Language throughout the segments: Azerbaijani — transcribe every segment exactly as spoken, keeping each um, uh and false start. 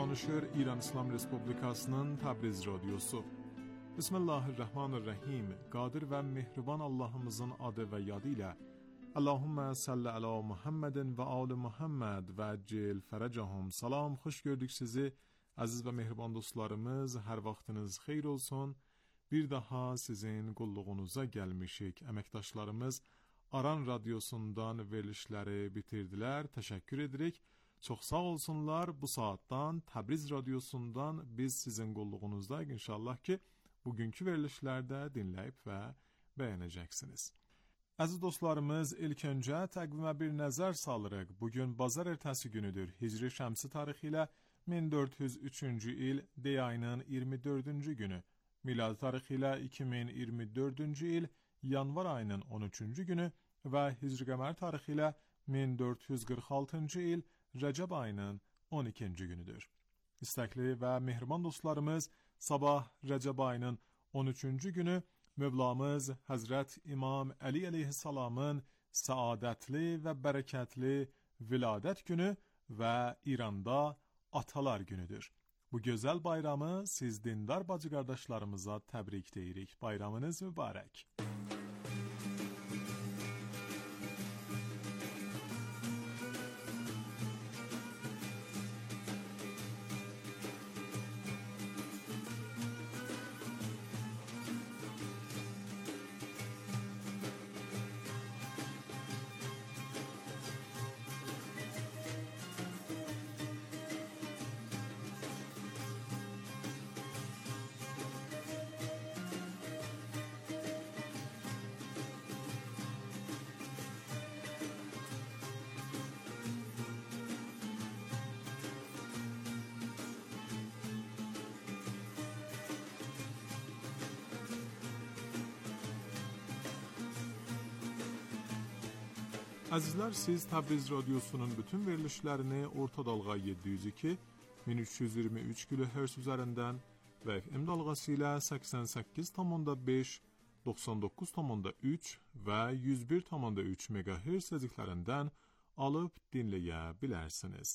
Danışır İran İslam Respublikasının Təbriz Radyosu. Bismillahirrahmanirrahim. Qadir və mehriban Allahımızın adı və yadı ilə Allahümme salli ala Muhammedin və ali Muhammed və cil fərəcəhum. Salam, xoş gördük sizi. Aziz və mehriban dostlarımız, hər vaxtınız xeyir olsun. Bir daha sizin qulluğunuza gəlmişik. Əməkdaşlarımız Aran Radyosundan verilişləri bitirdilər. Təşəkkür edirik. Çox sağ olsunlar. Bu saatdan Təbriz Radyosundan biz sizin qulluğunuzdayıq. İnşallah ki, bugünkü verilişlərdə dinləyib və bəyənəcəksiniz. Əziz dostlarımız, ilk öncə təqvimə bir nəzər salırıq. Bugün bazar ertəsi günüdür. Hicri şəmsi tarixi ilə min dörd yüz üçüncü il Dey ayının iyirmi dördüncü günü. Miladi tarixi ilə iki min iyirmi dördüncü il yanvar ayının on üçüncü günü və Hicri qəmər tarixi ilə min dörd yüz qırx altıncı il Rəcəb ayının on ikinci günüdür. İstəkli və mehriban dostlarımız, sabah Rəcəb ayının on üçüncü günü Mövlamız Həzrət İmam Əli əleyhissalamın səadətli və bərəkətli viladət günü və İranda Atalar günüdür. Bu gözəl bayramı siz dindar bacı qardaşlarımıza təbrik deyirik. Bayramınız mübarək. Əzizlər, siz Təbriz Radyosunun bütün verilişlərini orta dalğa yeddi yüz iki, min üç yüz iyirmi üç kilohertz üzərindən və F M dalğası ilə səksən səkkiz tam beş, doxsan doqquz tam üç və yüz bir tam üç megahertz tezliklərindən alıb dinləyə bilərsiniz.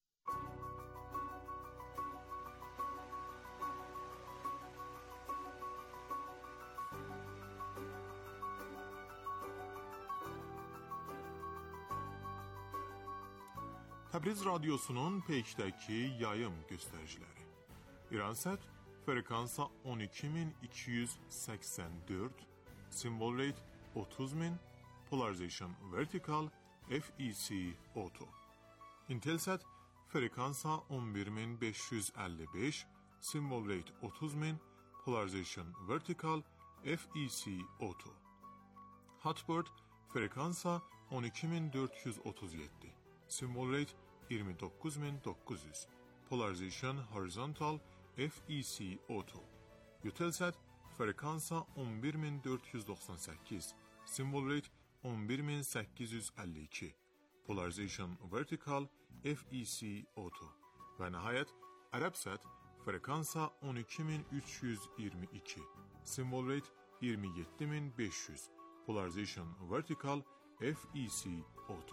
Təbriz Radyosunun peykdəki yayım göstəriciləri. İransat frekansa on iki min iki yüz səksən dörd, symbol rate otuz min, polarization vertical, F E C auto. Intelsat frekansa on bir min beş yüz əlli beş, symbol rate otuz min, polarization vertical, F E C auto. Hotbird frekansa on iki min dörd yüz otuz yeddi. Symbol rate iyirmi doqquz min doqquz yüz. Polarization horizontal, F E C auto. Eutelsat frekansa on bir min dörd yüz doxsan səkkiz. Symbol rate on bir min səkkiz yüz əlli iki. Polarization vertical, F E C auto. Və nəhayət Arabsat frekansa on iki min üç yüz iyirmi iki. Symbol rate iyirmi yeddi min beş yüz. Polarization vertical, F E C auto.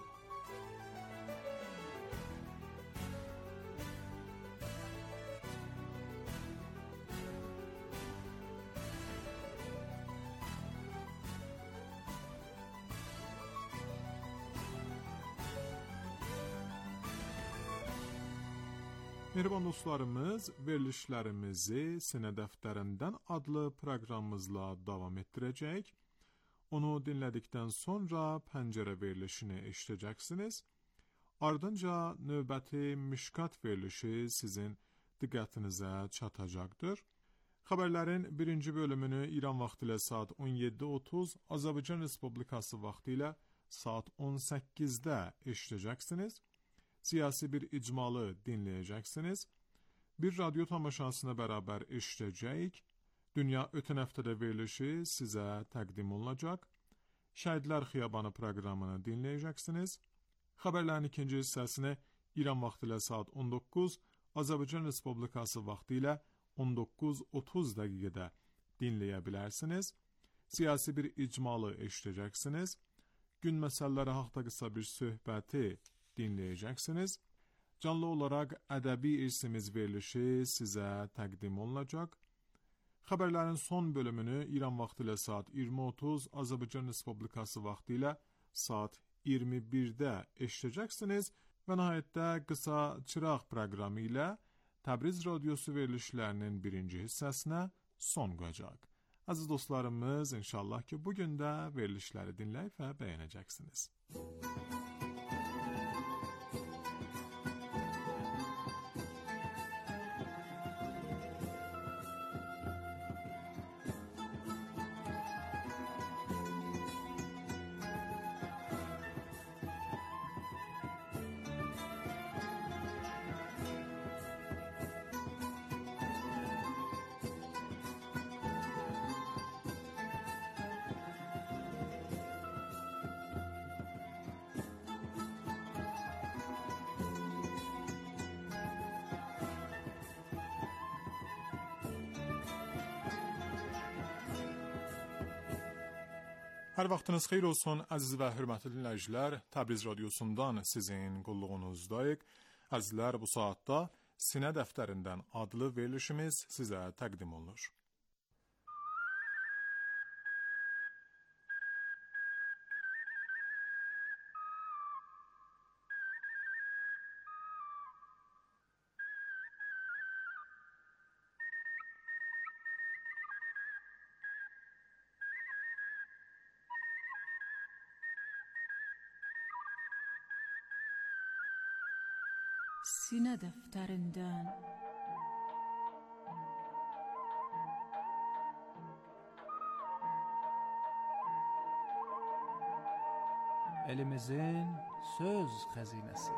Mehriban dostlarımız, verilişlərimizi Sinə dəftərindən adlı proqramımızla davam etdirəcək. Onu dinlədikdən sonra pəncərə verilişini eşidəcəksiniz. Ardınca növbəti Mişkat verilişi sizin diqqətinizə çatacaqdır. Xəbərlərin birinci bölümünü İran vaxtı ilə saat on yeddi otuz, Azərbaycan Respublikası vaxtı ilə saat on səkkizdə eşidəcəksiniz. Siyasi bir icmalı dinləyəcəksiniz. Bir radyo tamaşasına bərabər eşidəcəyik. Dünya ötən həftədə verilişi sizə təqdim olunacaq. Şəhidlər Xiyabanı proqramını dinləyəcəksiniz. Xəbərlərin ikinci hissəsini İran vaxtı ilə saat on doqquz, Azərbaycan Respublikası vaxtı ilə on doqquz otuz dəqiqədə dinləyə bilərsiniz. Siyasi bir icmalı eşidəcəksiniz. Gün məsələləri haqqında qısa bir söhbəti dinləyəcəksiniz. canlı olarak ədəbi irsimiz verilişi sizə təqdim olunacaq. Xəbərlərin son bölümünü İran vaxtı ilə saat iyirmi otuz, Azərbaycan Respublikası vaxtı ilə saat iyirmi birdə eşidəcəksiniz və nəhayətdə qısa çıraq proqramı ilə Təbriz Radiosu verilişlərinin birinci hissəsinə son qoyacaq. Aziz dostlarımız, inşallah ki, bugün də verilişləri dinləyib və bəyənəcəksiniz. Hər vaxtınız xeyir olsun, əziz və hörmətli dinləyicilər. Təbriz Radiosundan sizin qulluğunuzdayıq. Əzizlər, bu saatda Sinə Dəftərindən adlı verilişimiz sizə təqdim olunur. Sinə dəftərindən elimizin söz xəzinəsi.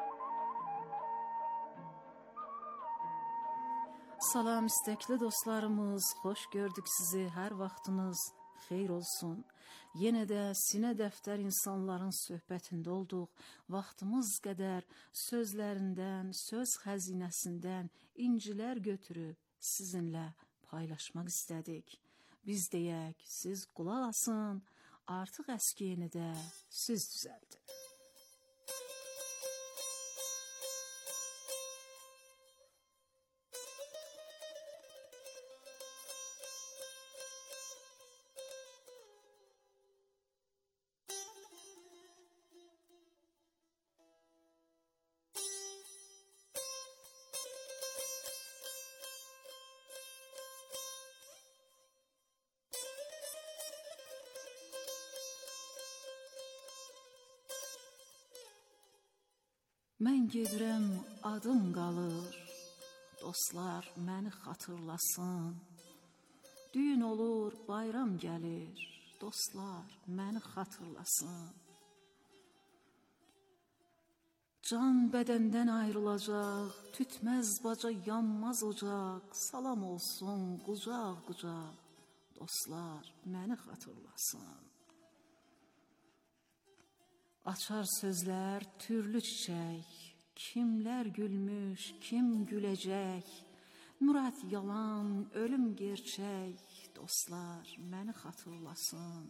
Salam istəkli dostlarımız, xoş gördük sizi, hər vaxtınız xeyir olsun. Yenə də Sinə Dəftər insanların söhbətində olduq. Vaxtımız qədər sözlərindən, söz xəzinəsindən incilər götürüb sizinlə paylaşmaq istədik. Biz deyək, siz qulaq asın, artıq əskiyini də siz düzəldin. Mən gedirəm, adım qalır, dostlar məni xatırlasın. Düyün olur, bayram gəlir, dostlar məni xatırlasın. Can bədəndən ayrılacaq, tütməz baca yanmaz ocaq, salam olsun qucaq qucaq, dostlar məni xatırlasın. Açar sözlər türlü çiçək, kimlər gülmüş, kim güləcək, murad yalan, ölüm gerçək, dostlar məni xatırlasın.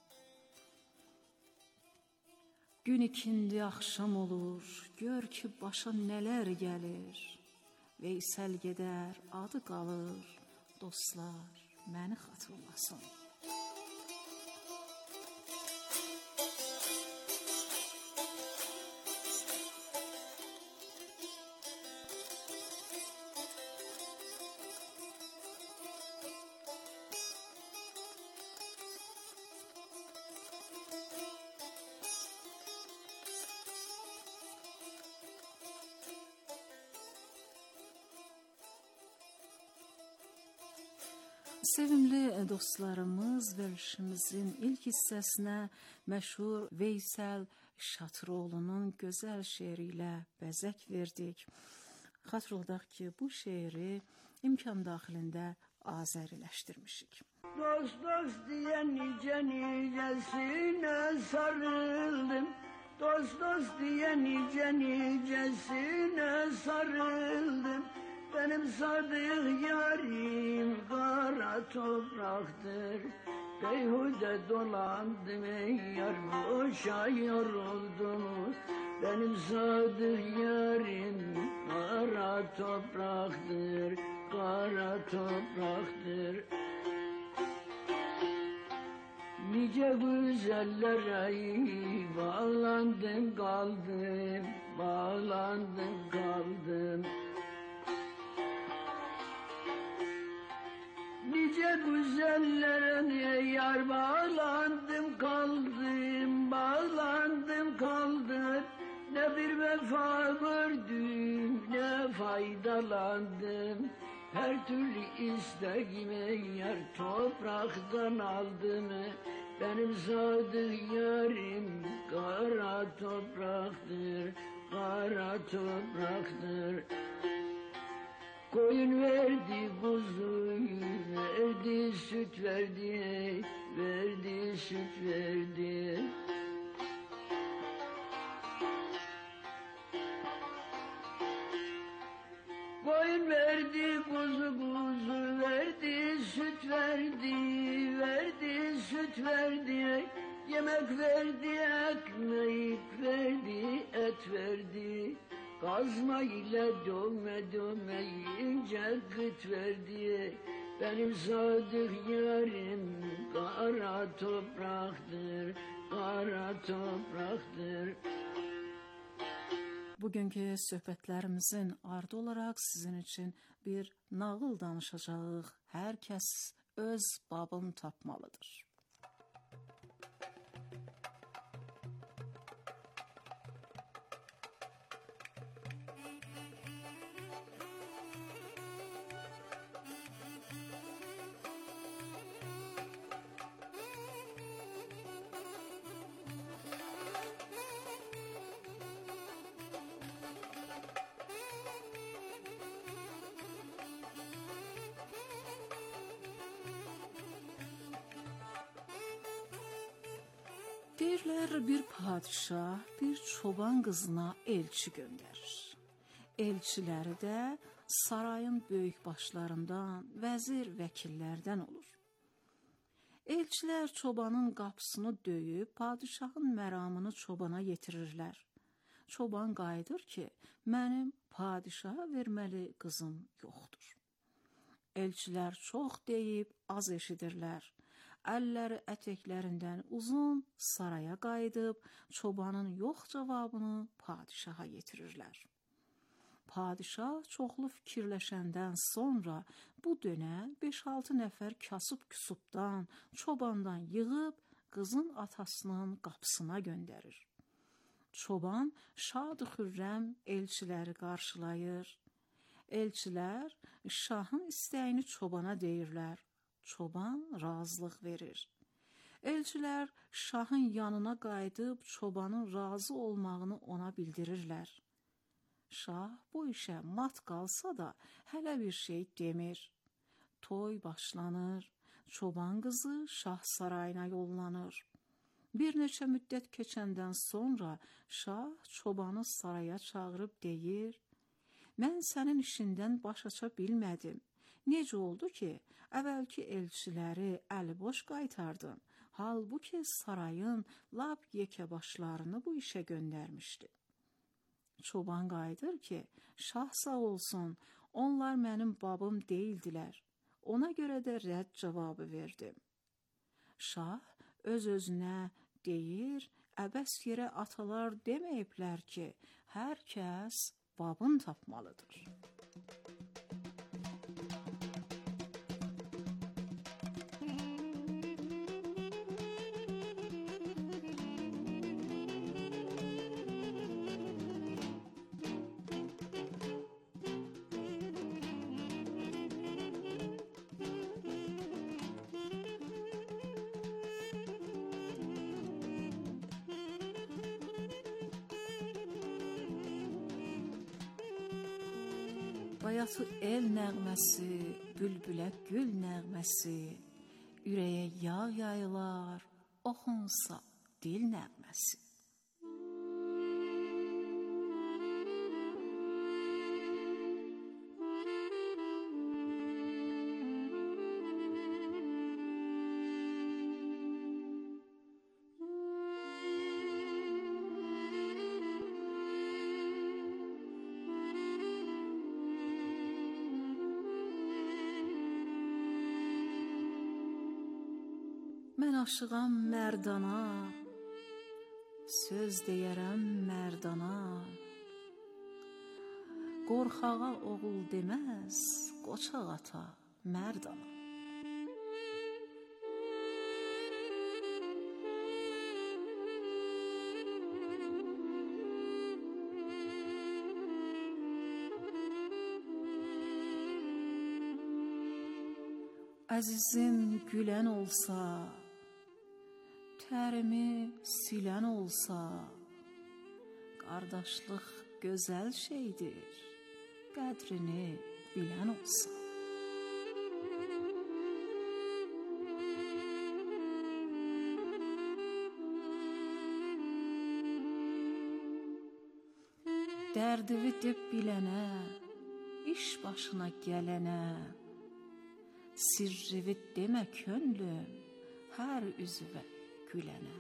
Gün ikindi axşam olur, gör ki başa nələr gəlir, Veysəl gedər, adı qalır, dostlar məni xatırlasın. Sevimli dostlarımız, verilişimizin ilk hissəsinə məşhur Veysəl Şatıroğlu'nun gözəl şeiri ilə bəzək verdik. Xatırladaq ki, bu şeiri imkan daxilində azəriləşdirmişik. Dost dost diye nice nicesine sarıldım, dost dost diye nice nicesine sarıldım. Benim sadık yarim kara topraktır, beyhude dolandım ey yar, boşa yoruldum. Benim sadık yarim kara topraktır, kara topraktır. Nice güzellere bağlandım kaldım, bağlandım kaldım. Nice güzellere yar bağlandım kaldım, bağlandım kaldım. Ne bir vefa gördüm, ne faydalandım. Her türlü isteğimi yar topraktan aldım. Benim sadık yarim kara topraktır, kara topraktır. Koyun verdi, kuzu verdi, süt verdi, verdi, süt verdi. Koyun verdi, kuzu kuzu verdi, süt verdi, verdi, süt verdi. Yemek verdi, ekmek verdi, et verdi. Kazma ile dövme dövme ince kıt verdi. Benim sadık yarim kara topraktır, kara topraktır. Bugünkü söhbətlərimizin ardı olaraq sizin üçün bir nağıl danışacağıq. Hər kəs öz babını tapmalıdır. Deyirlər, bir padişah bir çoban qızına elçi göndərir. Elçiləri də sarayın böyük başlarından, vəzir, vəkillərdən olur. Elçilər çobanın qapısını döyüb, padişahın məramını çobana yetirirlər. Çoban qayıdır ki, mənim padişaha verməli qızım yoxdur. Elçilər çox deyib, az eşidirlər. Əlləri ətəklərindən uzun saraya qayıdıb, çobanın yox cavabını padişaha yetirirlər. Padişah çoxlu fikirləşəndən sonra bu dönə beş-altı nəfər kasıb-küsubdan, çobandan yığıb qızın atasının qapısına göndərir. Çoban şad xürrəm elçiləri qarşılayır. Elçilər şahın istəyini çobana deyirlər. Çoban razılıq verir. Elçilər şahın yanına qayıdıb çobanın razı olmağını ona bildirirlər. Şah bu işə mat qalsa da hələ bir şey demir. Toy başlanır. Çoban qızı şah sarayına yollanır. Bir neçə müddət keçəndən sonra şah çobanı saraya çağırıb deyir: "Mən sənin işindən baş aça bilmədim. Necə oldu ki, əvvəlki elçiləri əliboş qaytardın, halbuki sarayın lap yekəbaşlarını bu işə göndərmişdi." Çoban qayıdır ki, şah sağ olsun, onlar mənim babım deyildilər. Ona görə də rədd cavabı verdim. Şah öz-özünə deyir, əbəs yerə atalar deməyiblər ki, hər kəs babını tapmalıdır. Bayatı el nəğməsi, bülbülə gül nəğməsi, ürəyə yağ yayılar, oxunsa dil nəğməsi. Mən aşığam mərdana, söz deyərəm mərdana. Qorxağa oğul deməz, qoçaq ata mərdana. Əzizim gülən olsa, tərimi silən olsa, qardaşlıq gözəl şeydir, qədrini bilən olsa. Dərdini deb bilənə, iş başına gələnə, sirrivi demə könlüm, hər üzvə gülənə.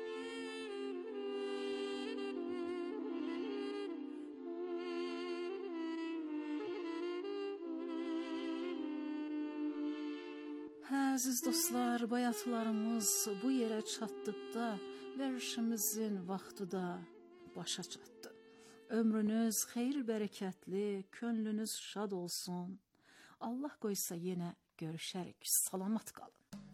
Əziz dostlar, bayatlarımız bu yerə çatdıqda verişimizin vaxtı da başa çatdı. Ömrünüz xeyir bərəkətli, könlünüz şad olsun. Allah qoysa yenə görüşərik. Salamat qalın.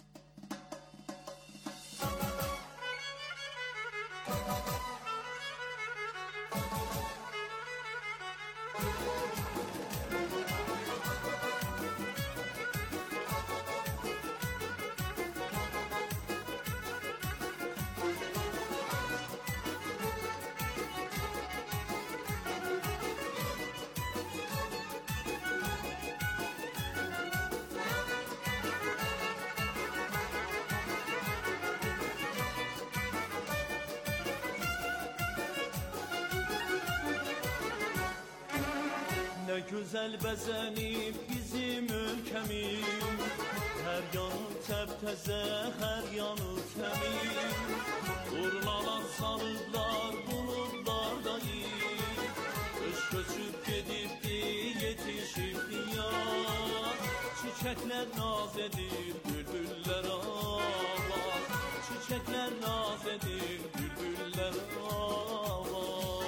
Ne güzel bezenip bizim ülkemiz, her yanı təptəzə, her yanı təmiz. Urnalar sarıqlar buludlardayız, kış köçüb gedibdi, yetişibdi yaz. Çiçekler naz edir, bülbüller ağlar, çiçekler naz edir, bülbüller ağlar.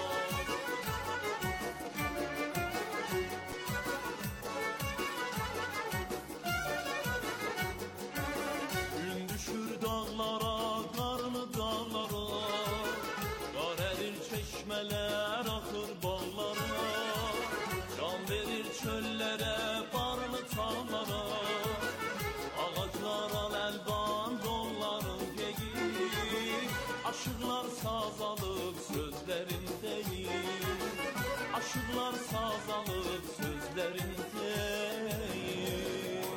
Çeşmeler akır bağlara, can verir çöllere, barlı tarlara. Ağaçlar al-əlvan donların deyir, aşıqlar saz alıb sözlərin deyir, aşıqlar saz alıb sözlərin deyir.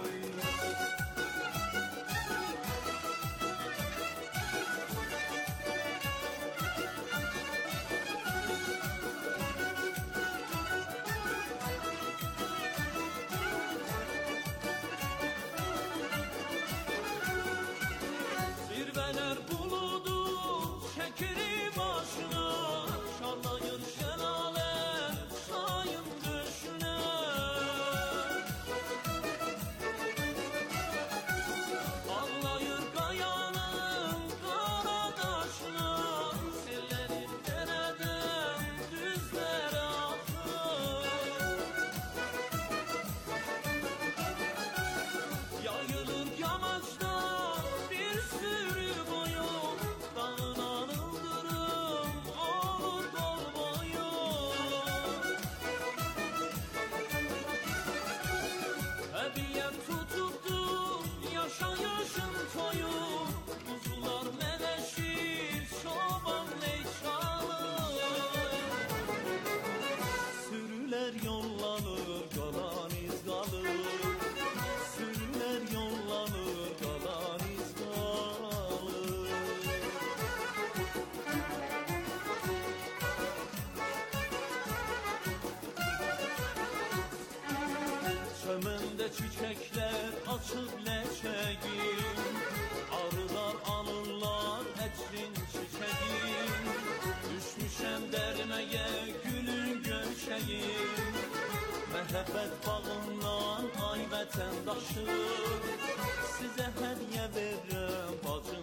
Çiçekler açıp leçeğin, arılar anırlar etrin çiçeğin. Düşmüşem dermeye gülün göçeğin, məhəbbət bağından ay vətəndaşım, sizə hədiyyə verirəm bacım.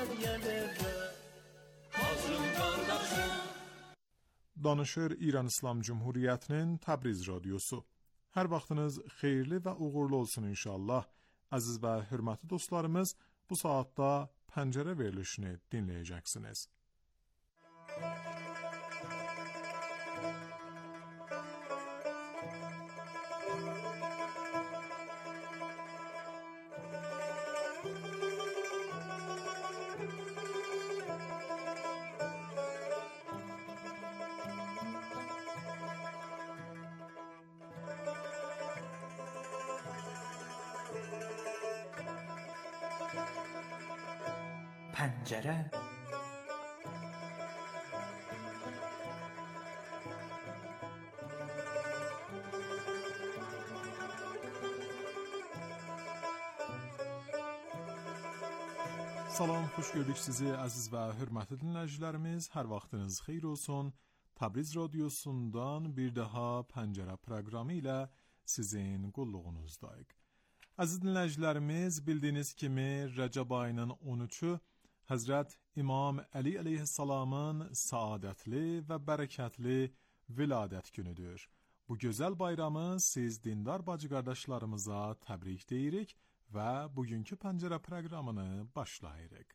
yerlərə Hacım qardaşım Danışır İran İslam Cumhuriyyətinin Təbriz Radyosu. Hər vaxtınız xeyirli və uğurlu olsun inşallah. Əziz və hörmətli dostlarımız, bu saatda Pəncərə verilişini dinləyəcəksiniz. Pəncərə. Salam, xoş gördük sizi əziz və hörmətli dinləyicilərimiz. Hər vaxtınız xeyir olsun. Təbriz Radyosu'ndan bir daha Pəncərə proqramı ilə sizin qulluğunuzdayıq. Əziz dinləyicilərimiz, bildiyiniz kimi Rəcəb ayının on üçü Həzrət İmam Əli əleyhissalamın saadətli və bərəkətli viladət günüdür. Bu gözəl bayramı siz dindar bacı qardaşlarımıza təbrik deyirik və bugünkü Pəncərə proqramını başlayırıq.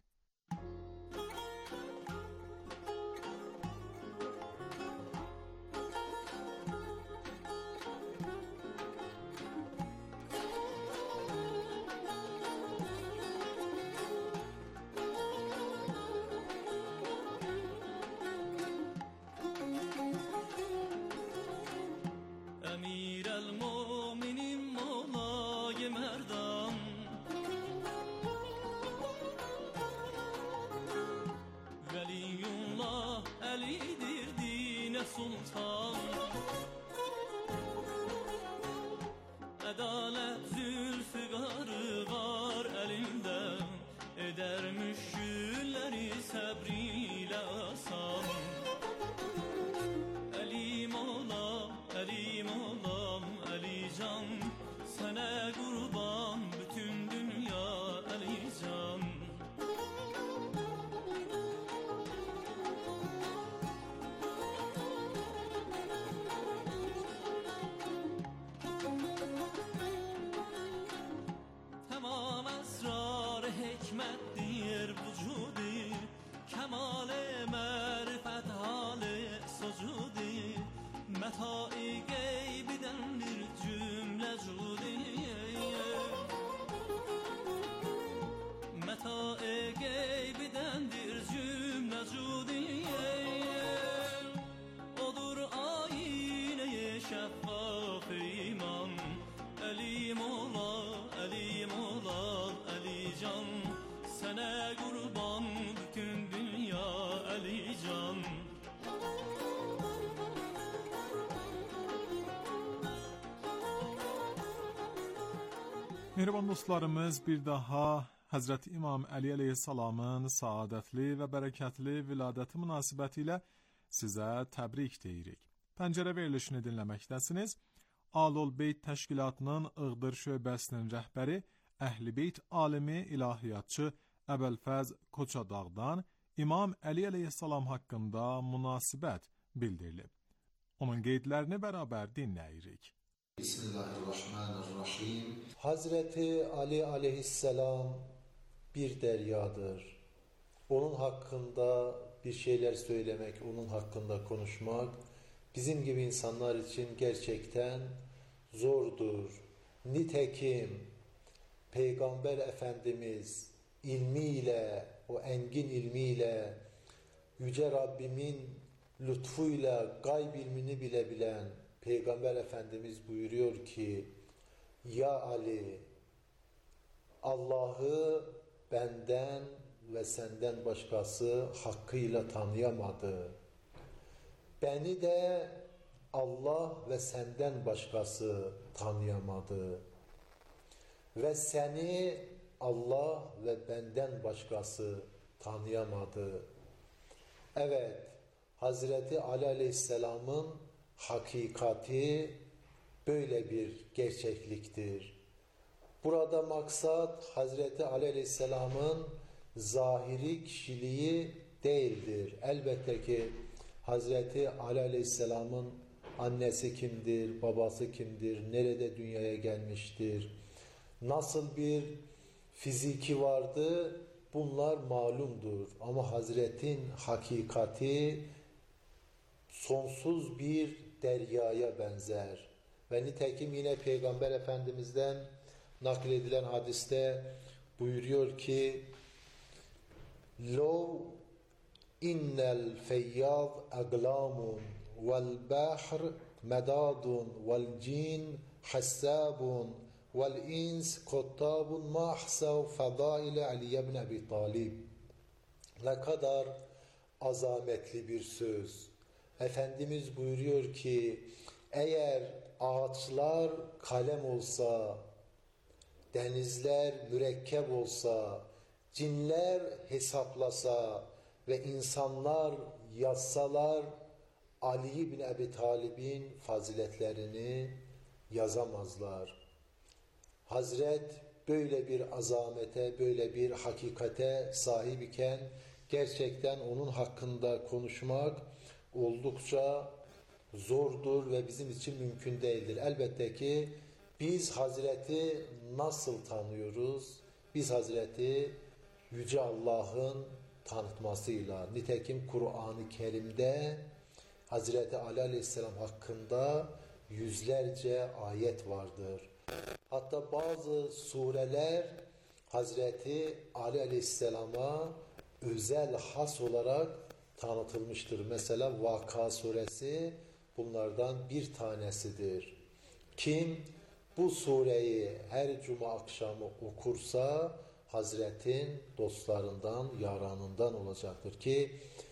Sultan Adalet zülfügarı var elinde Edermiş gülleri sabriyle asan Elim olam, elim olam, Alican Sana kurban bütün dünya Alican hikmettir vücudi Kemal-i marifet hali sucudi Meta-i geybidendir cümle cudi Meta-i geybidendir cümle cudi Odur ayine-i şeffaf iman Elim ola, elim ola, Alican Sana kurban bütün dünya Alican Mehriban dostlarımız, bir daha Həzrət İmam Əli əleyhissalamın saadətli və bərəkətli viladəti münasibəti ilə sizə təbrik deyirik. Pəncərə verilişini dinləməkdəsiniz. Alol Beyt Təşkilatının Iğdır şöbəsinin rəhbəri, Əhl-i Beyt alimi, ilahiyyatçı Əbəlfəz Koçadağdan İmam Əli əleyhissalam haqqında münasibət bildirilib. Onun qeydlərini bərabər dinləyirik. Bismillahirrahmanirrahim. Hazreti Ali aleyhisselam bir deryadır. Onun hakkında bir şeyler söylemek, onun hakkında konuşmak bizim gibi insanlar için gerçekten zordur. Nitekim Peygamber Efendimiz ilmiyle, o engin ilmiyle, Yüce Rabbimin lütfuyla gayb ilmini bile bilen Peygamber Efendimiz buyuruyor ki, ya Ali, Allah'ı benden ve senden başkası hakkıyla tanıyamadı. Beni de Allah ve senden başkası tanıyamadı. Ve seni Allah ve benden başkası tanıyamadı. Evet, Hazreti Ali Aleyhisselam'ın hakikati böyle bir gerçekliktir. Burada maksat Hazreti Ali Aleyhisselam'ın zahiri kişiliği değildir. Elbette ki Hazreti Ali Aleyhisselam'ın annesi kimdir, babası kimdir, nerede dünyaya gelmiştir, nasıl bir fiziki vardı, bunlar malumdur. Ama Hazretin hakikati sonsuz bir deryaya benzer. Ve nitekim yine Peygamber Efendimiz'den nakledilen hadiste buyuruyor ki لَوْ اِنَّ الْفَيَّاضْ اَغْلَامٌ وَالْبَحْرِ مَدَادٌ وَالْجِينَ حَسَّابٌ وَالْاِنْسِ قُطَّابٌ مَا اَحْسَوْ فَضَائِلَ عَلِيَّ بْنِ اَبِي طَالِبٍ. Ne kadar azametli bir söz. Efendimiz buyuruyor ki eğer ağaçlar kalem olsa, denizler mürekkep olsa, cinler hesaplasa ve insanlar yazsalar Ali bin Ebi Talib'in faziletlerini yazamazlar. Hazret böyle bir azamete, böyle bir hakikate sahip iken gerçekten onun hakkında konuşmak oldukça zordur ve bizim için mümkün değildir. Elbette ki biz Hazreti nasıl tanıyoruz? Biz Hazreti Yüce Allah'ın tanıtmasıyla. Nitekim Kur'an-ı Kerim'de Hazreti Ali Aleyhisselam hakkında yüzlerce ayet vardır. Hatta bazı sureler Hazreti Ali Aleyhisselam'a özel has olarak tanıtılmıştır. Mesela Vaka suresi bunlardan bir tanesidir. Kim bu sureyi her cuma akşamı okursa Hazretin dostlarından, yaranından olacaktır ki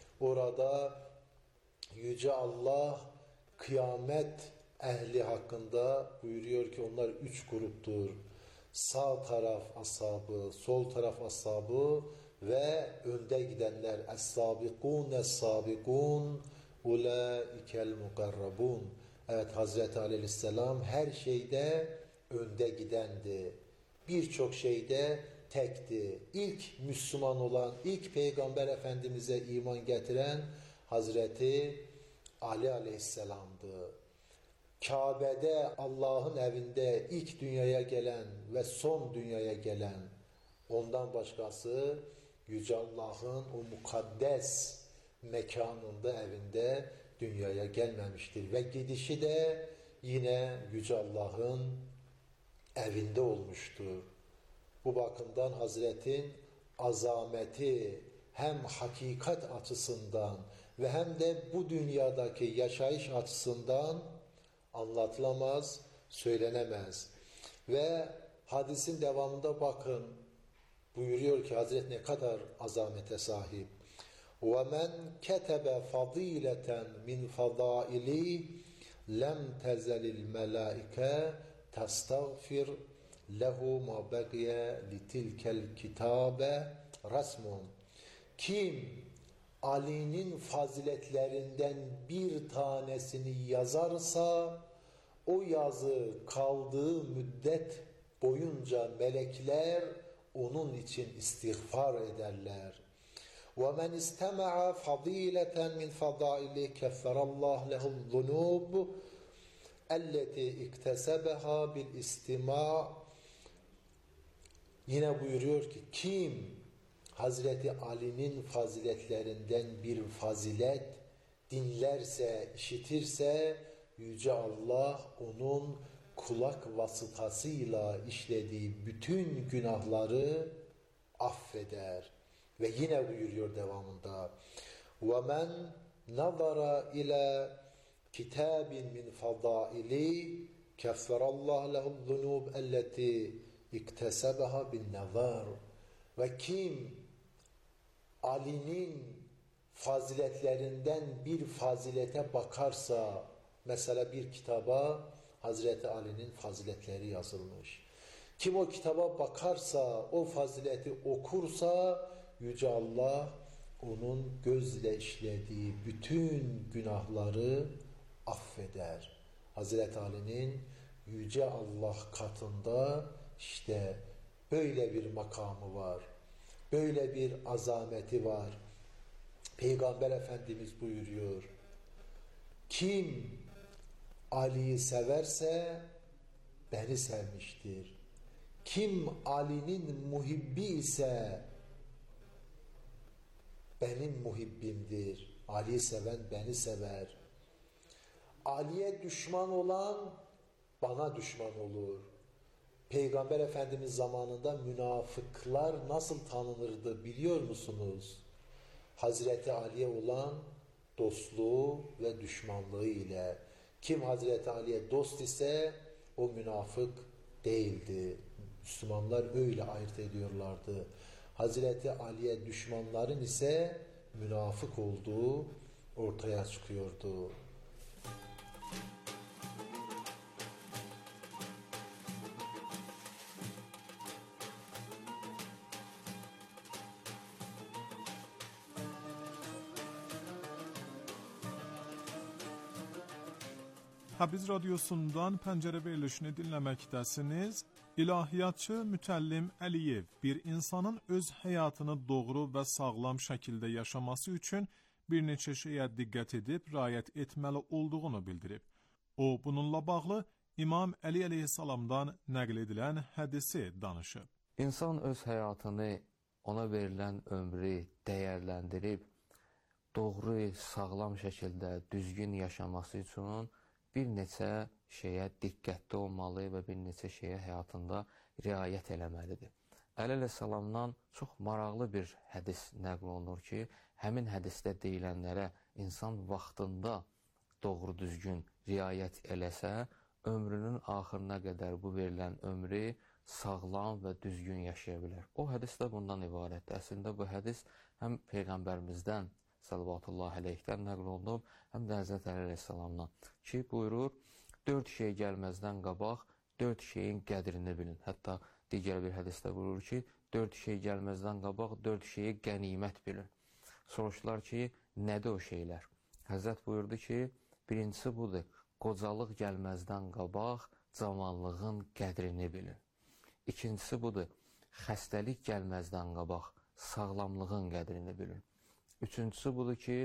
orada Yüce Allah kıyamet ehli hakkında buyuruyor ki onlar üç gruptur. Sağ taraf ashabı, sol taraf ashabı ve önde gidenler. Es-sabikun es-sabikun ulaikel mukarrabun. Evet, Hazreti Aleyhisselam her şeyde önde gidendi. Birçok şeyde tekti. İlk Müslüman olan, ilk Peygamber Efendimiz'e iman getiren Hazreti Ali Aleyhisselam'dı. Kabe'de, Allah'ın evinde ilk dünyaya gelen ve son dünyaya gelen, ondan başkası Yüce Allah'ın o mukaddes mekanında, evinde dünyaya gelmemiştir. Ve gidişi de yine Yüce Allah'ın evinde olmuştur. Bu bakımdan Hazretin azameti hem hakikat açısından ve hem de bu dünyadaki yaşayış açısından anlatılamaz, söylenemez. Ve hadisin devamında bakın, buyuruyor ki Hazret ne kadar azamete sahip. وَمَنْ كَتَبَ فَضِيلَةً مِنْ فَضَائِلِي لَمْ تَزَلِ الْمَلَائِكَةِ تَسْتَغْفِرْ لَهُ مَا بَقِيَ لِتِلْكَ الْكِتَابَ رَسْمٌ. Kim Ali'nin faziletlerinden bir tanesini yazarsa o yazı kaldığı müddet boyunca melekler onun için istiğfar ederler. وَمَنْ اِسْتَمَعَ فَضِيلَةً مِنْ فَضَائِلِ كَفَّرَ اللّٰهُ لَهُ الذُّنُوبُ اَلَّتِي اِكْتَسَبَهَا بِالْاِسْتِمَاعِ. Yine buyuruyor ki kim Hazreti Ali'nin faziletlerinden bir fazilet dinlerse, işitirse Yüce Allah onun kulak vasıtasıyla işlediği bütün günahları affeder. Ve yine buyuruyor devamında وَمَنْ نَظَرَ إِلَى كِتَابٍ مِنْ فَضَائِلِ كَفَّرَ اللّٰهُ لَهُ الذُّنُوبَ اَلَّتِي اِكْتَسَبَهَا بِالنَّظَرِ. Ve kim Ali'nin faziletlerinden bir fazilete bakarsa, mesela bir kitaba Hazreti Ali'nin faziletleri yazılmış. Kim o kitaba bakarsa, o fazileti okursa Yüce Allah onun gözle işlediği bütün günahları affeder. Hazreti Ali'nin Yüce Allah katında işte böyle bir makamı var. Böyle bir azameti var. Peygamber Efendimiz buyuruyor. Kim Ali'yi severse beni sevmiştir. Kim Ali'nin muhibbi ise benim muhibbimdir. Ali'yi seven beni sever. Ali'ye düşman olan bana düşman olur. Peygamber Efendimiz zamanında münafıklar nasıl tanınırdı biliyor musunuz? Hazreti Ali'ye olan dostluğu ve düşmanlığı ile. Kim Hazreti Ali'ye dost ise o münafık değildi. Müslümanlar öyle ayırt ediyorlardı. Hazreti Ali'ye düşmanların ise münafık olduğu ortaya çıkıyordu. Təbriz Radyosu'ndan Pəncərə verilişini dinləməkdəsiniz. İlahiyyatçı Mütəllim Əliyev bir insanın öz həyatını doğru və sağlam şəkildə yaşaması üçün bir neçə şeyə diqqət edib, riayət etməli olduğunu bildirib. O, bununla bağlı İmam Əli əleyhissalamdan nəql edilən hədisi danışıb. İnsan öz həyatını, ona verilən ömrü dəyərləndirib, doğru, sağlam şəkildə düzgün yaşaması üçün bir neçə şeyə diqqətli olmalı və bir neçə şeyə həyatında riayət eləməlidir. Əli əleyhissalamdan çox maraqlı bir hədis nəql olunur ki, həmin hədisdə deyilənlərə insan vaxtında doğru düzgün riayət eləsə, ömrünün axırına qədər bu verilən ömrü sağlam və düzgün yaşaya bilər. O hədis də bundan ibarətdir. Əslində bu hədis həm Peyğəmbərimizdən Sallallahu əleyhdən nəql olunub, həm də Həzrət Əli əleyhissalamdan ki, buyurur, dörd şey gəlməzdən qabaq, dörd şeyin qədrini bilin. Hətta digər bir hədisdə buyurur ki, dörd şey gəlməzdən qabaq, dörd şeyi qənimət bilin. Soruşdular ki, nədir o şeylər? Həzrət buyurdu ki, birincisi budur, qocalıq gəlməzdən qabaq, cavanlığın qədrini bilin. İkincisi budur, xəstəlik gəlməzdən qabaq, sağlamlığın qədrini bilin. Üçüncüsü budur ki,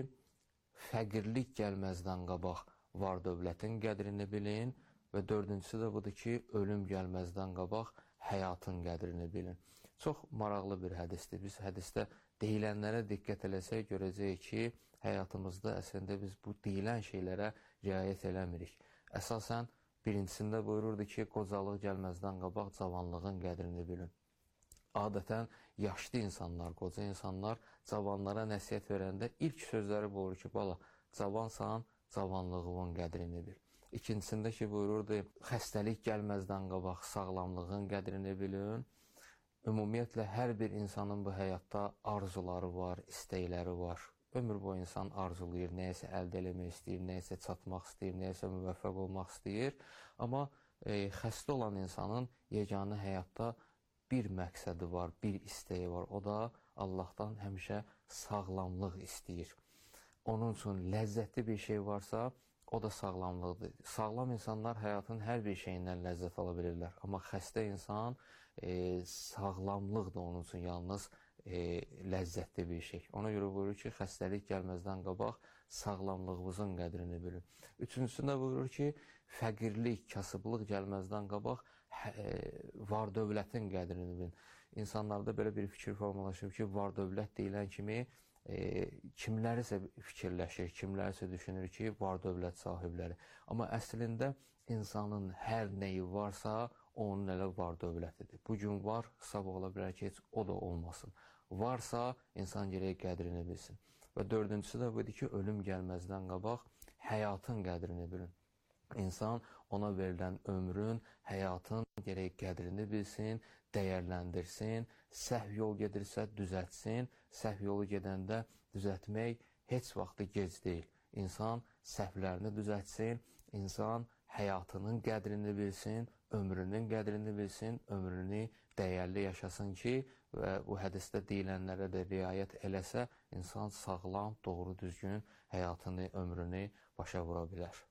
fəqirlik gəlməzdən qabaq var dövlətin qədrini bilin və dördüncüsü də budur ki, ölüm gəlməzdən qabaq həyatın qədrini bilin. Çox maraqlı bir hədisdir. Biz hədisdə deyilənlərə diqqət eləsək, görəcəyik ki, həyatımızda əslində biz bu deyilən şeylərə riayət eləmirik. Əsasən, birincisində buyururdu ki, qocalıq gəlməzdən qabaq cavanlığın qədrini bilin. Adətən, yaşlı insanlar, qoca insanlar cavanlara nəsihət verəndə ilk sözləri buyurur ki, bala, cavansan, cavanlığın qədrini bil. İkincisində ki, buyururdu, xəstəlik gəlməzdən qabaq sağlamlığın qədrini bilin. Ümumiyyətlə, hər bir insanın bu həyatda arzuları var, istəkləri var. Ömür boyu insan arzulayır, nəyəsə əldə eləmək istəyir, nəyəsə çatmaq istəyir, nəyəsə müvəffəq olmaq istəyir. Amma e, xəstə olan insanın yeganə həyatda bir məqsədi var, bir istəyi var. O da Allahdan həmişə sağlamlıq istəyir. Onun üçün ləzzətli bir şey varsa, o da sağlamlıqdır. Sağlam insanlar həyatın hər bir şeyindən ləzzət ala bilirlər. Amma xəstə insan e, sağlamlıq da onun üçün yalnız e, ləzzətli bir şey. Ona görə buyurur ki, xəstəlik gəlməzdən qabaq sağlamlığımızın qədrini bilin. Üçüncüsündə buyurur ki, fəqirlik, kasıblıq gəlməzdən qabaq var dövlətin qədrini bilin. İnsanlarda belə bir fikir formalaşıb ki, var dövlət deyilən kimi e, kimlərisə fikirləşir, kimlərisə düşünür ki, var dövlət sahibləri. Amma əslində insanın hər nəyi varsa, onun elə var dövlətidir. Bugün var, sabah ola bilər ki, heç o da olmasın. Varsa, insan gərək qədrini bilsin. Və dördüncüsü də budur ki, ölüm gəlməzdən qabaq həyatın qədrini bilin. İnsan ona verilən ömrün, həyatın gərək qədrini bilsin, dəyərləndirsin, səhv yol gedirsə düzəltsin, səhv yolu gedəndə düzəltmək heç vaxtı gec deyil. İnsan səhvlərini düzəltsin, insan həyatının qədrini bilsin, ömrünün qədrini bilsin, ömrünü dəyərli yaşasın ki, və bu hədisdə deyilənlərə də riayət eləsə, insan sağlam, doğru, düzgün həyatını, ömrünü başa vura bilər.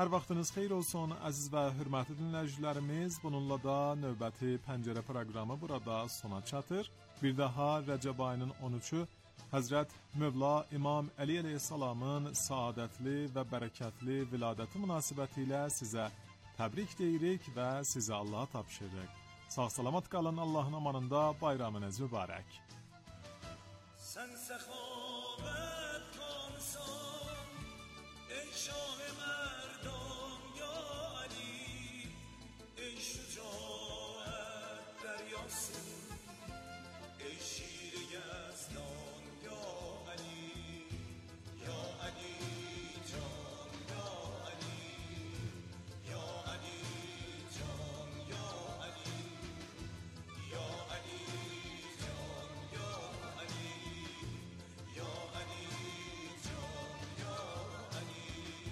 Hər vaxtınız xeyir olsun, əziz və hörmətli dinləyicilərimiz. Bununla da növbəti Pəncərə proqramı burada sona çatır. Bir daha Rəcəb ayının on üçü Həzrət Mövla İmam Əli əleyhissalamın saadətli və bərəkətli viladəti münasibəti ilə sizə təbrik deyirik və sizə Allaha tapşırırıq. Sağ-salamat qalın, Allahın amanında, bayramınız mübarək. Sən səxavət kansan, ey şah mərdan ya Ali, ey şücaət dəryası, ey şir Yezdan ya Ali, ya Ali can ya Ali, ya Ali can ya Ali, ya Ali can ya Ali, ya Ali can ya Ali.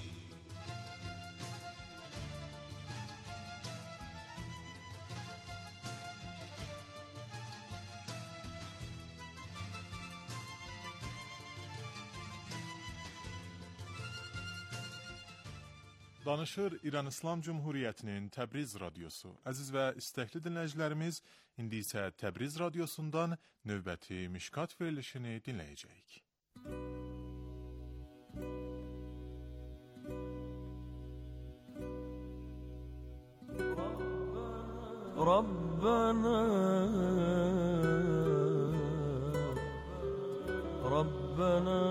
Danışır İran İslam Cumhuriyyətinin Təbriz radiosu. Əziz və istəkli dinləyicilərimiz, indi isə Təbriz radiosundan növbəti Mişkat verilişini dinləyəcəyik. ربنا ربنا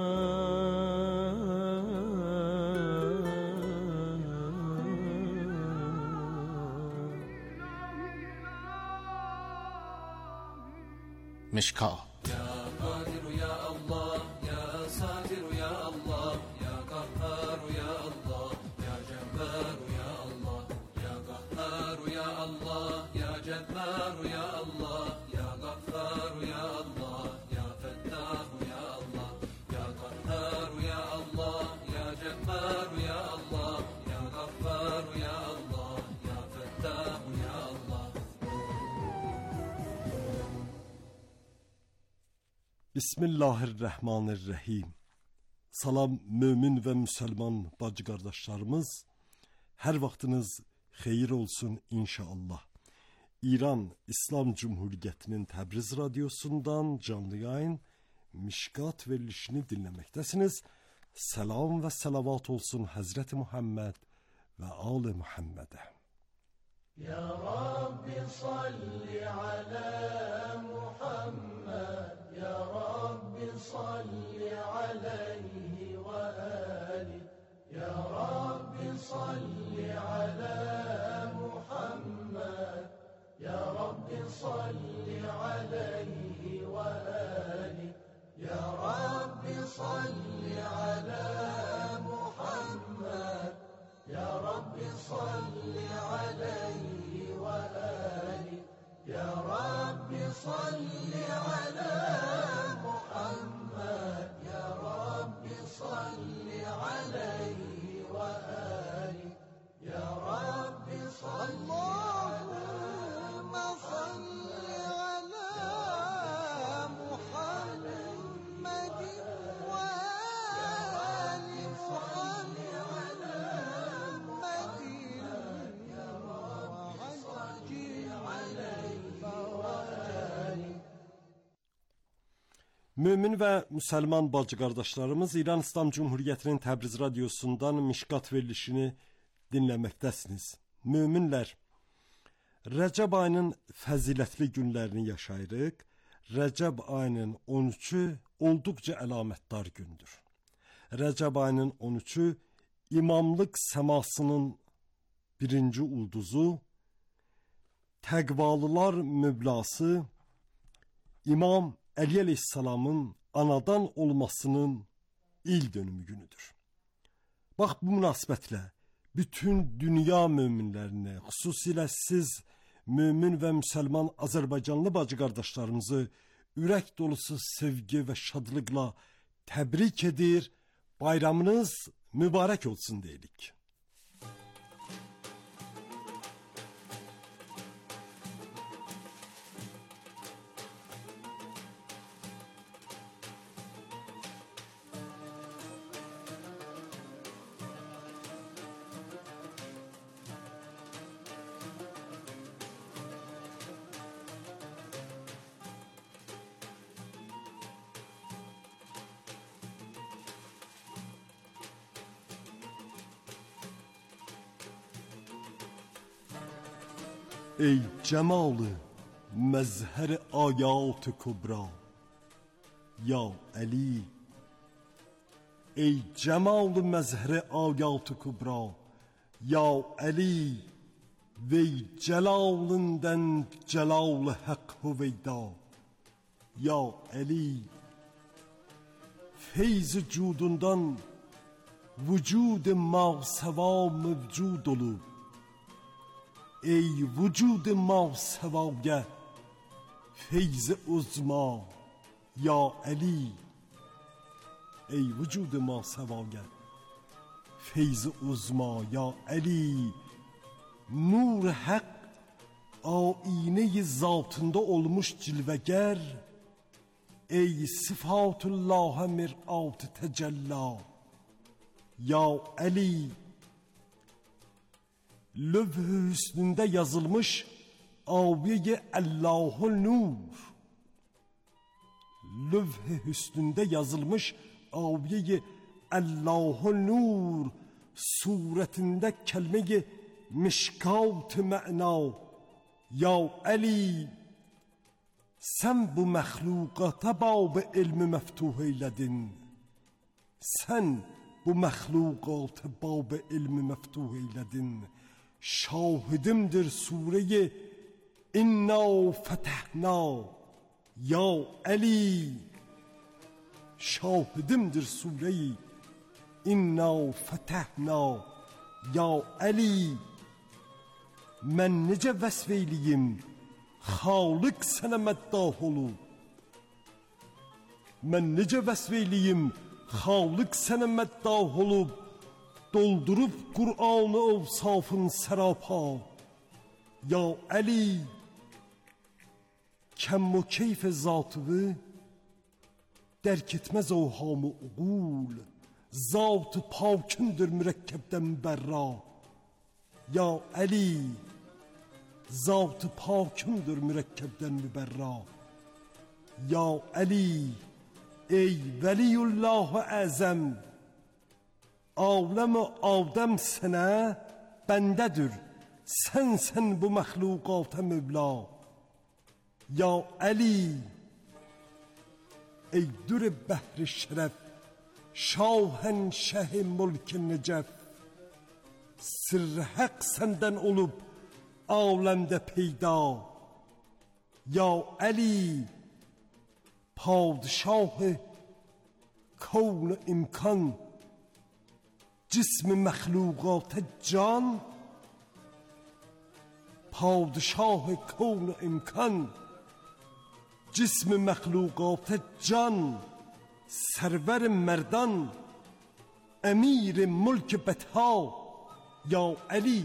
مشکات يا قادر يا الله يا ساتر يا الله يا قهار يا الله يا جبار يا الله يا قهار يا الله يا جبار يا الله يا غفار يا الله يا فتاح يا الله يا قهار يا الله يا جبار يا الله يا غفار يا الله يا فتاح يا الله. Bismillahirrahmanirrahim. Salam mömin və müsəlman bacı qardaşlarımız. Hər vaxtınız xeyir olsun inşallah. İran İslam Cumhuriyyətinin Təbriz radiosundan canlı yayın Mişkat verilişini dinləməkdəsiniz. Salam və salavat olsun Həzrəti Muhammed və Ali Muhammedə. Ya Rabbi salli ala Muhammed, Ya Rabbi salli alayhi ve ali, Ya Rabbi salli ala Muhammed, Ya Rabbi salli alayhi ve ali, Ya Rabbi salli ala Muhammed, Ya Rabbi salli alayhi ve ali, Ya Rabbi salli ala Muhammed, Ya Rabbi salli alayhi ve ali, Ya Rabbi salli Allahümme salli ala Muhammedin ve ali Mömin və müsəlman bacı qardaşlarımız, İran İslam Cumhuriyyətinin Təbriz radiosundan Mişkat verilişini dinləməkdəsiniz. Möminlər, Rəcəb ayının fəzilətli günlərini yaşayırıq. Rəcəb ayının on üçü olduqca əlamətdar gündür. Rəcəb ayının on üçü imamlıq səmasının birinci ulduzu, təqvalılar müblası, İmam Əli əleyhissalamın anadan olmasının il dönümü günüdür. Bax, bu münasibətlə bütün dünya möminlərini, xüsusilə siz mömin və müsəlman Azərbaycanlı bacı qardaşlarımızı ürək dolusu sevgi və şadlıqla təbrik edir, bayramınız mübarək olsun deyirik. ای جمال مظهر آیات کبرا یا علی، ای جمال مظهر آیات کبرا یا علی، وی celalından celal hak hüveyda ya Ali, feyz cudundan vücud mağseva mevcud olub, ey vücud mağsevaya feyz uzma ya Ali, ey vücud mağsevaya feyz uzma ya Ali, nur hak âine-i zatında olmuş cilveger, ey sıfatullâhe mir'at-ı tecella ya Ali, lövh-ü hüsnünde yazılmış aviye Allahul nur, lövh-ü hüsnünde yazılmış aviye Allahul nur suretinde kelime-i mişkat-ı me'na ya Ali, sen bu məxluqata bab-ı ilmi meftuh eyledin, sen bu məxluqata bab-ı ilmi meftuh eyledin. Şahidimdir sure-i İnna fetehna ya Ali, şahidimdir sure-i İnna fetehna ya Ali, mən necə vəsf eyliyim Xaliq sənə məddah olub, mən necə vəsf eyliyim Xaliq sənə məddah olub, doldurub Qur'an-ı avsafın sərapa ya Ali, kəm o keyf zatıvı dərk etməz ovham-ı uqul, zat-ı pakındır mürəkkəbdən bərra ya Ali, zat-ı pakındır mürəkkəbdən mübərra ya Ali, ey Veliyullah-ı Əzəm, aləm-i Adəm sənə bəndədir, sənsən bu məxluqata mövla ya Ali, ey dür-i bəhr-i şərəf, şahən şəh-i mülk-i necəf, sırrı haq səndən olub aləmdə peyda ya Ali, padişah-ı kavn imkan, cism-i məxluqat-ı can, padişah-ı kavn imkan, cism-i məxluqat-ı can, sərvər-i mərdan, əmir-i mülk-i bətha ya Ali.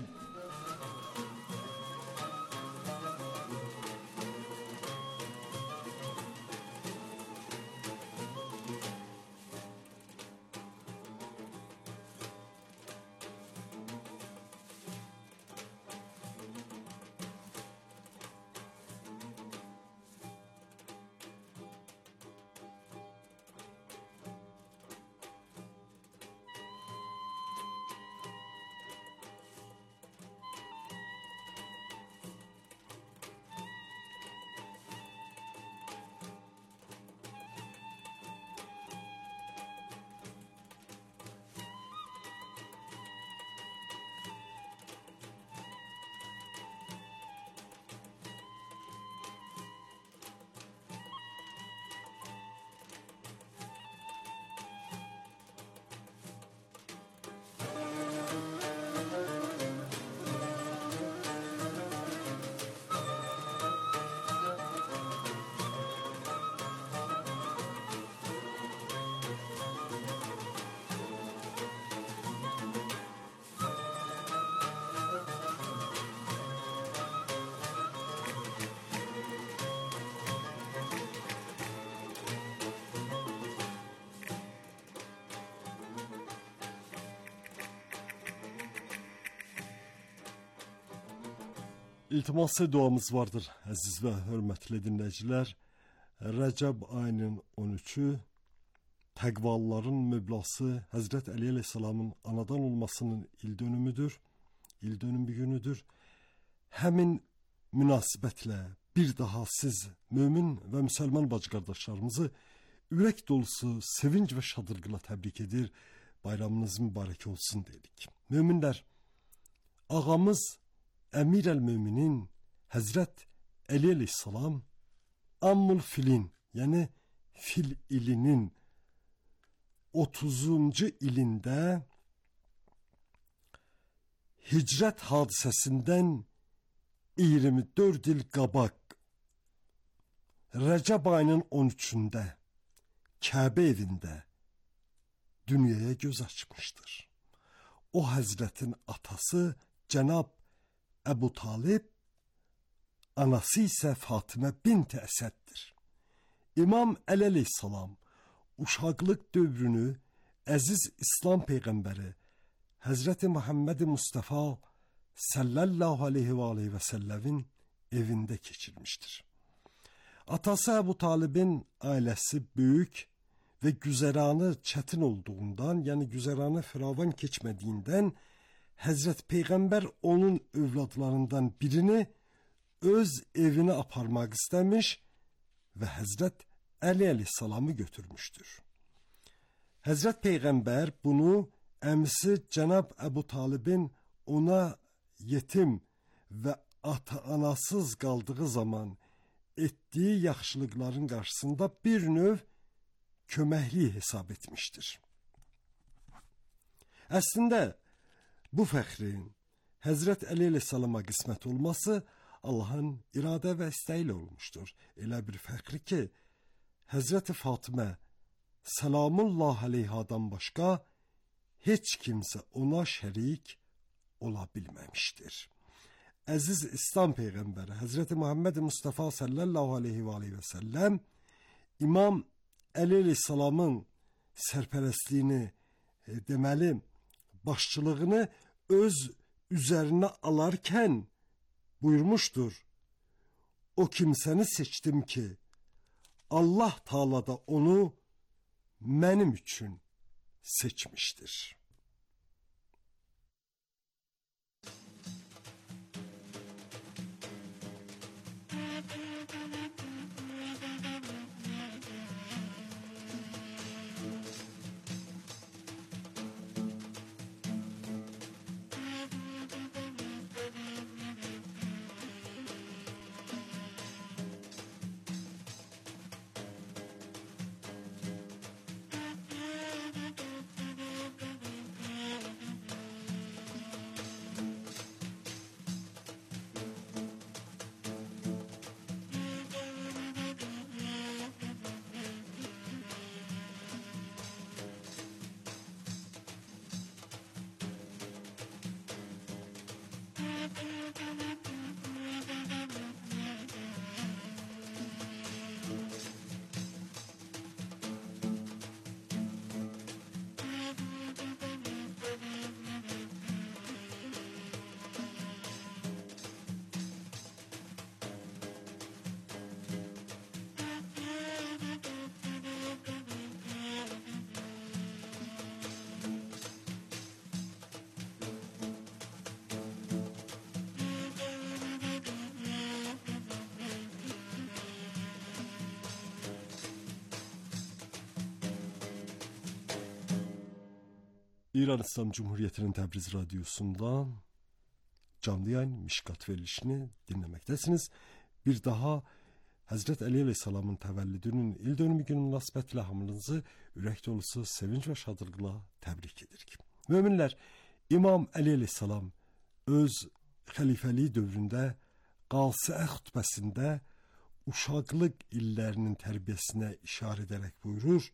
İltiması duamız vardır əziz və hörmətli dinləyicilər. Rəcəb ayının on üçü təqvalıların müblası Həzrət Əli əleyhissalamın anadan olmasının il dönümüdür, il dönümü günüdür. Həmin münasibətlə bir daha siz mömin və müsəlman bacı qardaşlarımızı ürək dolusu sevinc və şadlıqla təbrik edir. Bayramınız mübarək olsun dedik. Möminlər, ağamız Əmir əl-Möminin Həzrət Əli əleyhissalam Ammul Filin, yəni fil ilinin otuzuncu ilində hicrət hadisəsindən iyirmi dörd il qabaq Rəcəb ayının on üçündə Kəbə evində dünyaya göz açmışdır. O həzrətin atası Cənab Əbu Talib, anası isə Fatimə bint Əsəddir. İmam Əli əleyhissalam uşaqlıq dövrünü əziz İslam Peyğəmbəri Həzrəti Muhammed Mustafa sallallahu aleyhi və aleyhi və səlləmin evində keçirmişdir. Atası Əbu Talibin ailəsi böyük və güzəranı çətin olduğundan, yəni güzəranı firavan keçmədiyindən Həzrət Peyğəmbər onun övladlarından birini öz evinə aparmaq istəmiş və Həzrət Əli əleyhissalamı götürmüşdür. Həzrət Peyğəmbər bunu əmisi Cənab Əbu Talibin ona yetim və ata-anasız qaldığı zaman etdiyi yaxşılıqların qarşısında bir növ köməkli hesab etmişdir. Əslində bu fəxrin Həzrət Əli əleyhissalama qismət olması Allahın iradə və istəyi ilə olmuşdur. Elə bir fəxri ki, Həzrəti Fatimə salamullah aleyhadan başqa heç kimsə ona şərik ola bilməmişdir. Əziz İslam Peyğəmbəri Həzrəti Muhammed Mustafa sallallahu aleyhi və aleyhi və səlləm İmam Əli əleyhissalamın sərpərəstliyini, e, deməli, başçılığını öz üzərinə alarkən buyurmuşdur. O kimsəni seçdim ki, Allah Taala da onu mənim üçün seçmişdir. İran İslam Cumhuriyeti'nin Təbriz Radyosu'ndan canlı yayın Mişkat verilişini dinləməkdəsiniz. Bir daha Həzrət Əli əleyhissalamın təvəllüdünün il dönümü günü münasibətilə hamınızı ürək dolusu sevinç və şadlıqla təbrik edirik. Möminlər, İmam Əli əleyhissalam öz xəlifəliyi dövründə Qalsiə xutbəsində uşaqlıq illərinin tərbiyəsinə işarə edərək buyurur: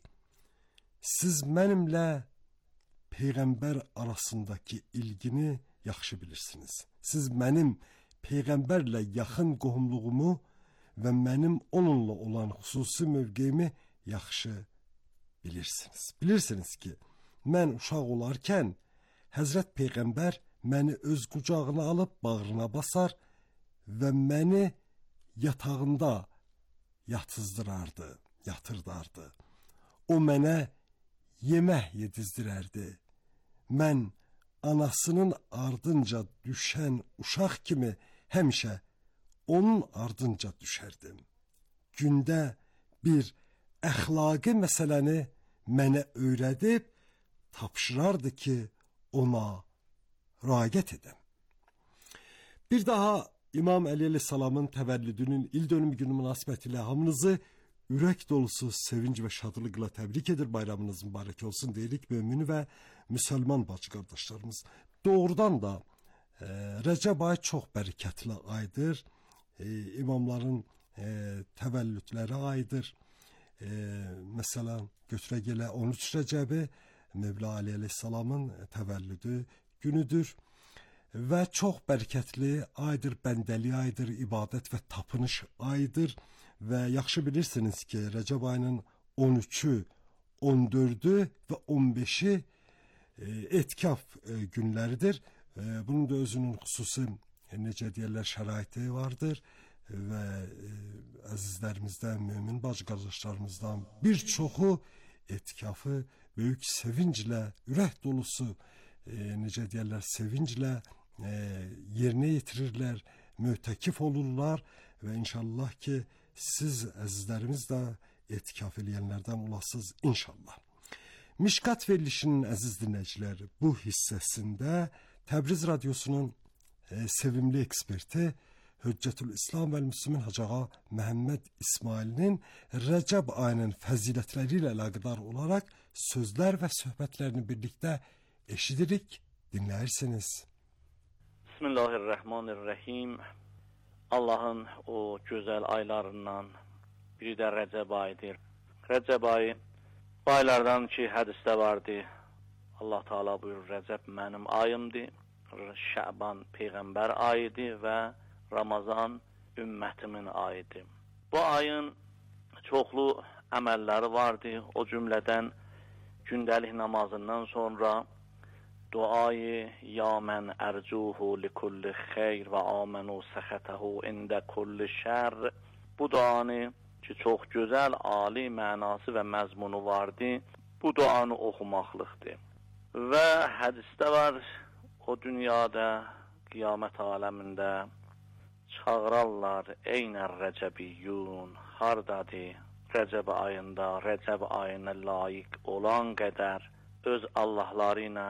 siz mənimlə Peyğəmbər arasındakı ilgini yaxşı bilirsiniz. Siz mənim Peyğəmbərlə yaxın qohumluğumu və mənim onunla olan xüsusi mövqeyimi yaxşı bilirsiniz. Bilirsiniz ki, mən uşaq olarkən Həzrət Peyğəmbər məni öz qucağına alıb bağrına basar və məni yatağında yatızdırardı, yatırdardı. O mənə yemək yedizdirərdi. Mən anasının ardınca düşən uşaq kimi həmişə onun ardınca düşərdim. Gündə bir əxlaqi məsələni mənə öyrədib tapşırardı ki, ona riayət edəm. Bir daha İmam Əli əleyhissalamın təvəllüdünün il dönümü günü münasibətilə hamınızı ürək dolusu sevinc və şadlıqla təbrik edir. Bayramınız mübarək olsun deyirik mömin və müsəlman bacı qardaşlarımız. Doğrudan da e, Rəcəb ayı çox bərəkətli aydır. E, imamların e, təvəllüdləri aydır. E, məsələn, götürək elə on üç Rəcəbi Mevla Ali əleyhissalamın təvəllüdü günüdür. Və çox bərəkətli aydır, bəndəli aydır, ibadət və tapınış aydır. Və yaxşı bilirsiniz ki, Rəcəb ayının on üçü, on dördü və on beşi e, etikaf e, günləridir. E, bunun da özünün xüsusi, e, necə deyirlər, şəraiti vardır. E, və e, əzizlərimizdən, mömin bacı qardaşlarımızdan bir çoxu etikafı böyük sevinclə, ürək dolusu, e, necə deyirlər, sevinclə e, yerinə yetirirlər, mütəkif olurlar və inşallah ki, siz əzizlərimiz də etikaf eləyənlərdən olasınız inşallah. Mişkat verilişinin əziz dinləyiciləri, bu hissəsində Təbriz Radyosu'nun e, sevimli eksperti Hüccətül İslam və Müslümin Hacı Ağa Məhəmməd İsmail'in Rəcəb ayının fəzilətləri ilə əlaqədar olaraq sözlər və söhbətlərini birlikdə eşidirik, dinləyirsiniz. Bismillahirrahmanirrahim. Allahın o gözəl aylarından biri də Rəcəb ayıdır. Rəcəb ayı bu aylardan ki, hədisdə vardı. Allah Teala buyurur, Rəcəb mənim ayımdır, Şəban Peyğəmbər ayıdır və Ramazan ümmətimin ayıdır. Bu ayın çoxlu əməlləri vardı. O cümlədən gündəlik namazından sonra duayı ya mən ərcuhu li kulli xeyr və amenu səxətəhu ində kulli şər. Bu duanı ki, çox gözəl, ali mənası və məzmunu vardı. Bu duanı oxumaqlıqdır. Və hədisdə var, o dünyada, qiyamət aləmində çağırarlar, eynər rəcəbiyyun, hardadır Rəcəb ayında, Rəcəb ayına layiq olan qədər öz Allahları ilə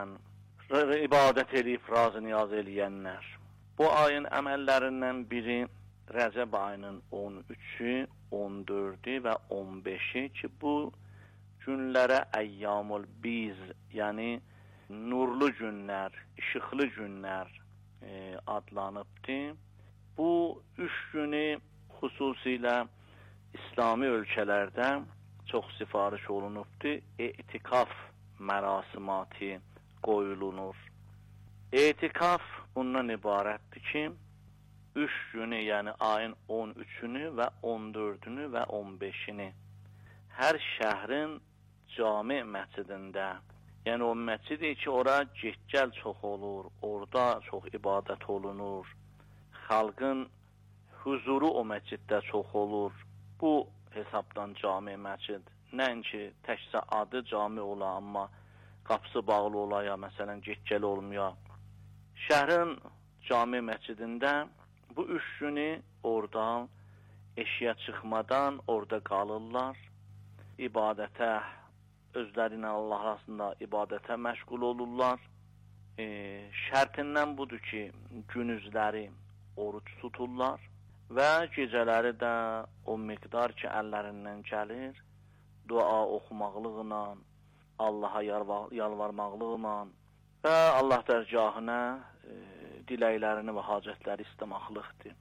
ibadət edib, razı niyaz eləyənlər. Bu ayın əməllərindən biri Rəcəb ayının on üçü, on dördü və on beşi ki, bu günlərə əyyamul biz, yəni nurlu günlər, işıqlı günlər e, adlanıbdır. Bu üç günü xüsusilə İslami ölkələrdə çox sifariş olunubdur. Etikaf mərasimatı qoyulunur. Etikaf bundan ibarətdir ki, üç günü, yəni ayın on üçünü və on dördünü və on beşini hər şəhrin cami məscidində, yəni o məscidi ki, ora get-gəl çox olur, orada çox ibadət olunur, xalqın huzuru o məsciddə çox olur. Bu hesabdan cami məscid, nəinki təkcə adı cami ola, amma qapısı bağlı ola, ya məsələn get-gəl olmaya. Şəhrin cami məscidində bu üç günü oradan eşiyə çıxmadan orada qalırlar, ibadətə, özləri ilə Allah arasında ibadətə məşğul olurlar. E, şərtindən budur ki, günüzləri oruç tuturlar və gecələri də o miqdar ki, əllərindən gəlir, dua oxumaqlıqla, Allaha yalvarmaqlıqla və Allah dərgahına e, diləklərini və hacətləri istəmaqlıqdır.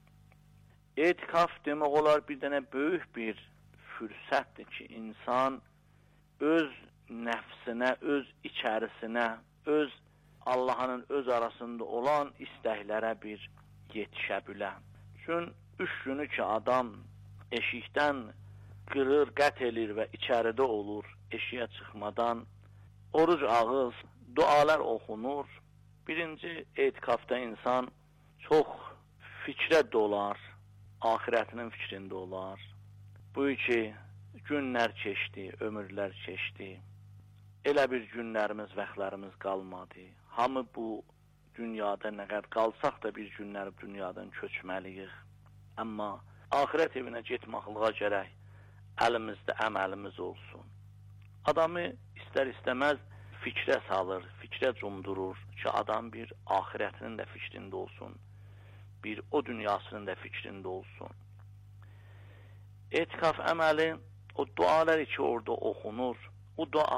Etikaf demək olar bir dənə böyük bir fürsətdir ki, insan öz nəfsinə, öz içərisinə, öz Allahın öz arasında olan istəklərə bir yetişə bilər. Çünki üç günü ki, adam eşikdən qırır, qət elir və içəridə olur, eşiyə çıxmadan, oruc ağız, dualar oxunur. Birinci etikafda insan çox fikrə dolar, ahirətinin fikrində olar. Bu ki, günlər keçdi, ömürlər keçdi. Elə bir günlərimiz, vaxtlarımız qalmadı. Hamı bu dünyada nə qədər qalsaq da bir günlər dünyadan köçməliyik. Amma axirət evinə getməklığa gərək əlimizdə əməlimiz olsun. Adamı istər-istəməz fikrə salır, fikrə cumdurur ki, adam bir axirətinin də fikrində olsun, bir o dünyasının da fikrində olsun. Etikaf əməli, o dualar ki orada oxunur, o dua